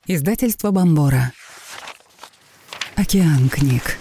Издательство Бомбора. Океан книг.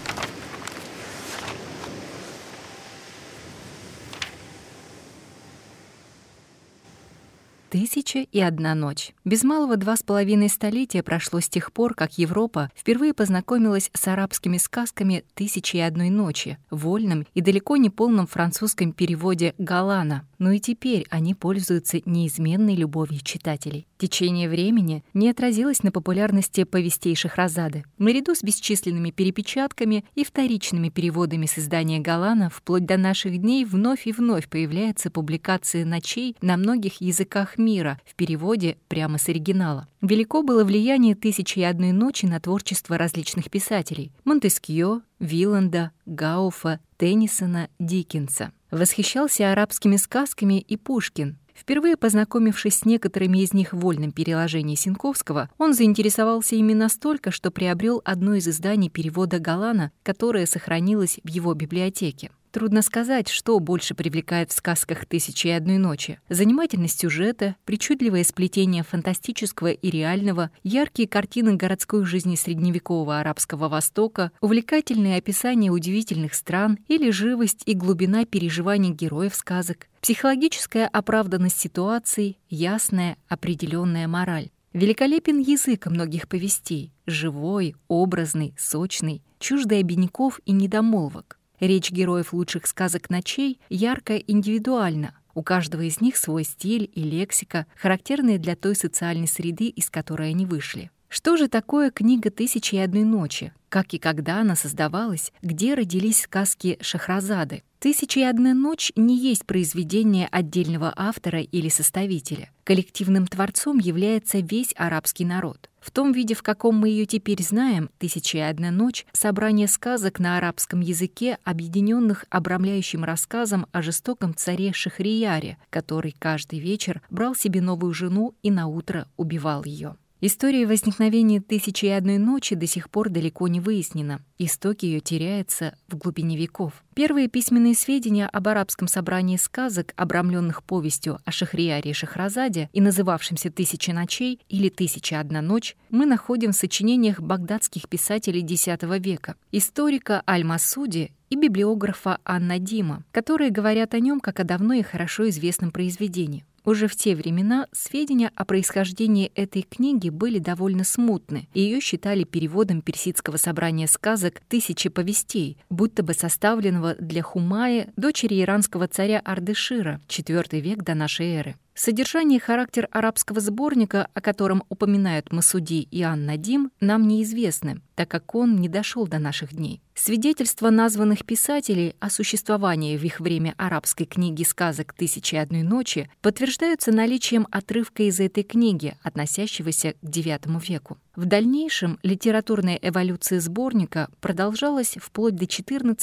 «1001 ночь». Без малого 2,5 столетия прошло с тех пор, как Европа впервые познакомилась с арабскими сказками «1001 ночи» в вольном и далеко не полном французском переводе Галана. Но и теперь они пользуются неизменной любовью читателей. Течение времени не отразилось на популярности повестей Шахразады. Наряду с бесчисленными перепечатками и вторичными переводами с издания Галана вплоть до наших дней вновь и вновь появляются публикации «Ночей» на многих языках мира в переводе прямо с оригинала. Велико было влияние «1001 ночи» на творчество различных писателей — Монтескьё, Виланда, Гауфа, Теннисона, Диккенса. Восхищался арабскими сказками и Пушкин. Впервые познакомившись с некоторыми из них в вольном переложении Синковского, он заинтересовался ими настолько, что приобрел одно из изданий перевода Галана, которое сохранилось в его библиотеке. Трудно сказать, что больше привлекает в сказках «1001 ночи». Занимательность сюжета, причудливое сплетение фантастического и реального, яркие картины городской жизни средневекового арабского Востока, увлекательные описания удивительных стран или живость и глубина переживаний героев сказок, психологическая оправданность ситуаций, ясная, определенная мораль. Великолепен язык многих повестей, живой, образный, сочный, чуждый обиняков и недомолвок. Речь героев лучших сказок «Ночей» ярко индивидуальна. У каждого из них свой стиль и лексика, характерные для той социальной среды, из которой они вышли. Что же такое книга «1001 ночи»? Как и когда она создавалась? Где родились сказки Шахразады? «1001 ночь» не есть произведение отдельного автора или составителя. Коллективным творцом является весь арабский народ. В том виде, в каком мы ее теперь знаем, «1001 ночь» — собрание сказок на арабском языке, объединенных обрамляющим рассказом о жестоком царе Шахрияре, который каждый вечер брал себе новую жену и наутро убивал ее. История возникновения «1001 ночи» до сих пор далеко не выяснена. Истоки ее теряются в глубине веков. Первые письменные сведения об арабском собрании сказок, обрамленных повестью о Шахрияре и Шахразаде и называвшимся «1000 ночей» или «1001 ночь», мы находим в сочинениях багдадских писателей X века, историка Аль-Масуди и библиографа Ан-Надима, которые говорят о нем как о давно и хорошо известном произведении. Уже в те времена сведения о происхождении этой книги были довольно смутны, и ее считали переводом персидского собрания сказок «Тысячи повестей», будто бы составленного для Хумаи, дочери иранского царя Ардешира, IV век до нашей эры. Содержание и характер арабского сборника, о котором упоминают Масуди и Ан-Надим, нам неизвестны, так как он не дошел до наших дней. Свидетельства названных писателей о существовании в их время арабской книги сказок «1001 ночи» подтверждаются наличием отрывка из этой книги, относящегося к IX веку. В дальнейшем литературная эволюция сборника продолжалась вплоть до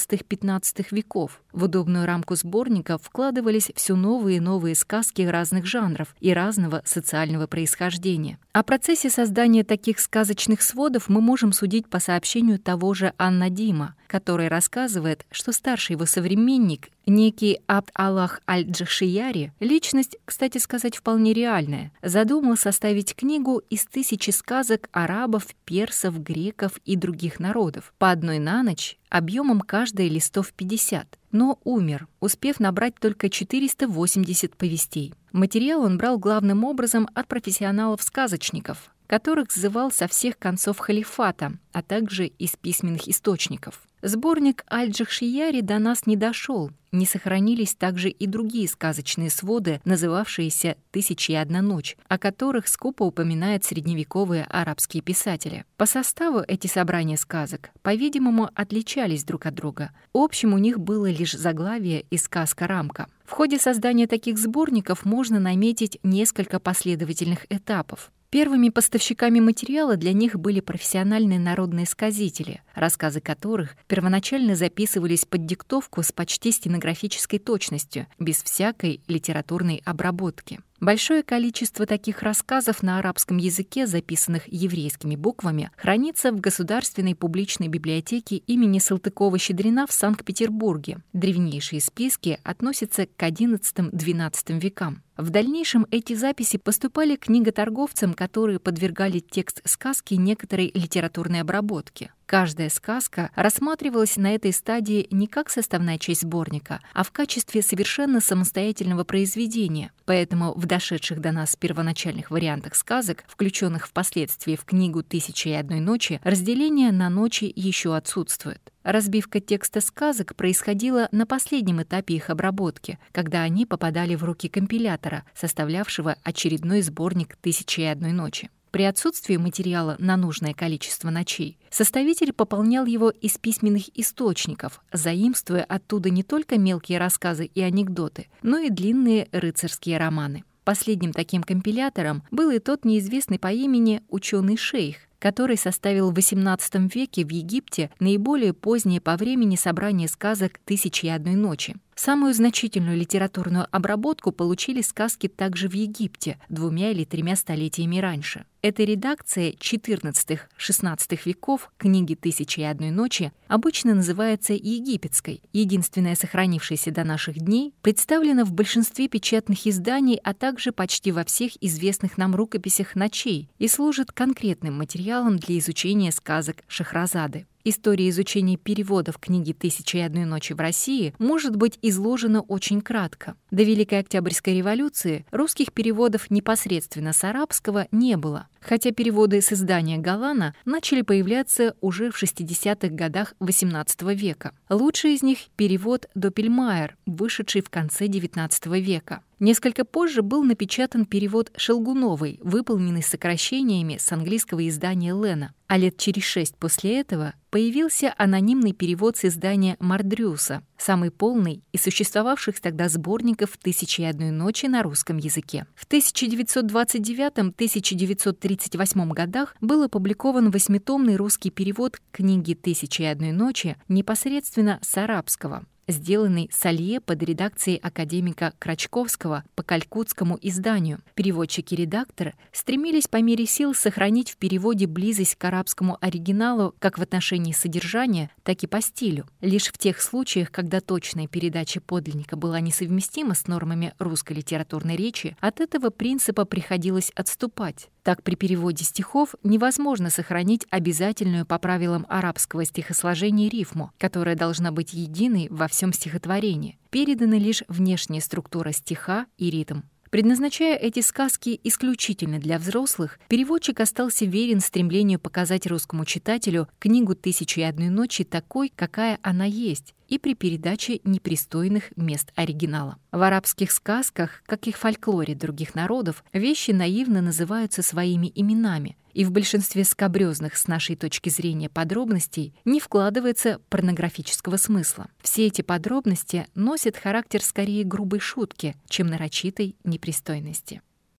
XIV-XV веков. В удобную рамку сборника вкладывались все новые и новые сказки разных жанров и разного социального происхождения. О процессе создания таких сказочных сводов мы можем судить по сообщению того же Ан-Надима, который рассказывает, что старший его современник, некий Абд-Аллах аль-Джахшияри, личность, кстати сказать, вполне реальная, задумал составить книгу из 1000 сказок арабов, персов, греков и других народов, по одной на ночь, объемом каждой листов 50, но умер, успев набрать только 480 повестей. Материал он брал главным образом от профессионалов-сказочников, которых сзывал со всех концов халифата, а также из письменных источников. Сборник Аль-Джахшияри до нас не дошел, не сохранились также и другие сказочные своды, называвшиеся «1001 ночь», о которых скупо упоминают средневековые арабские писатели. По составу эти собрания сказок, по-видимому, отличались друг от друга. Общим у них было лишь заглавие и сказка-рамка. В ходе создания таких сборников можно наметить несколько последовательных этапов. Первыми поставщиками материала для них были профессиональные народные сказители, рассказы которых первоначально записывались под диктовку с почти стенографической точностью, без всякой литературной обработки. Большое количество таких рассказов на арабском языке, записанных еврейскими буквами, хранится в Государственной публичной библиотеке имени Салтыкова-Щедрина в Санкт-Петербурге. Древнейшие списки относятся к XI-XII векам. В дальнейшем эти записи поступали к книготорговцам, которые подвергали текст сказки некоторой литературной обработке. Каждая сказка рассматривалась на этой стадии не как составная часть сборника, а в качестве совершенно самостоятельного произведения. Поэтому в дошедших до нас первоначальных вариантах сказок, включенных впоследствии в книгу «Тысячи и одной ночи», разделение на ночи еще отсутствует. Разбивка текста сказок происходила на последнем этапе их обработки, когда они попадали в руки компилятора, составлявшего очередной сборник «Тысячи и одной ночи». При отсутствии материала на нужное количество ночей составитель пополнял его из письменных источников, заимствуя оттуда не только мелкие рассказы и анекдоты, но и длинные рыцарские романы. Последним таким компилятором был и тот неизвестный по имени ученый-шейх, который составил в XVIII веке в Египте наиболее позднее по времени собрание сказок «Тысячи и одной ночи». Самую значительную литературную обработку получили сказки также в Египте 2 или 3 столетиями раньше. Эта редакция XIV-XVI веков книги «Тысячи и одной ночи» обычно называется египетской. Единственная сохранившаяся до наших дней представлена в большинстве печатных изданий, а также почти во всех известных нам рукописях ночей и служит конкретным материалом для изучения сказок Шахразады. История изучения переводов книги «Тысячи и одной ночи» в России может быть изложена очень кратко. До Великой Октябрьской революции русских переводов непосредственно с арабского не было, хотя переводы с издания Галана начали появляться уже в 60-х годах XVIII века. Лучший из них — перевод Доппельмайер, вышедший в конце XIX века. Несколько позже был напечатан перевод Шелгуновой, выполненный сокращениями с английского издания Лена. А лет через 6 после этого появился анонимный перевод с издания Мардрюса, самый полный из существовавших тогда сборников «Тысячи и одной ночи» на русском языке. В 1929-1938 годах был опубликован 8-томный русский перевод книги «Тысячи и одной ночи» непосредственно с арабского, сделанный Салье под редакцией академика Крачковского по калькутскому изданию. Переводчики-редакторы стремились по мере сил сохранить в переводе близость к арабскому оригиналу как в отношении содержания, так и по стилю. Лишь в тех случаях, когда точная передача подлинника была несовместима с нормами русской литературной речи, от этого принципа приходилось отступать. Так, при переводе стихов невозможно сохранить обязательную по правилам арабского стихосложения рифму, которая должна быть единой во всем стихотворении. Передана лишь внешняя структура стиха и ритм. Предназначая эти сказки исключительно для взрослых, переводчик остался верен стремлению показать русскому читателю книгу «Тысячи и одной ночи» такой, какая она есть, и при передаче непристойных мест оригинала. В арабских сказках, как и в фольклоре других народов, вещи наивно называются своими именами, и в большинстве скабрёзных с нашей точки зрения подробностей не вкладывается порнографического смысла. Все эти подробности носят характер скорее грубой шутки, чем нарочитой непристойности.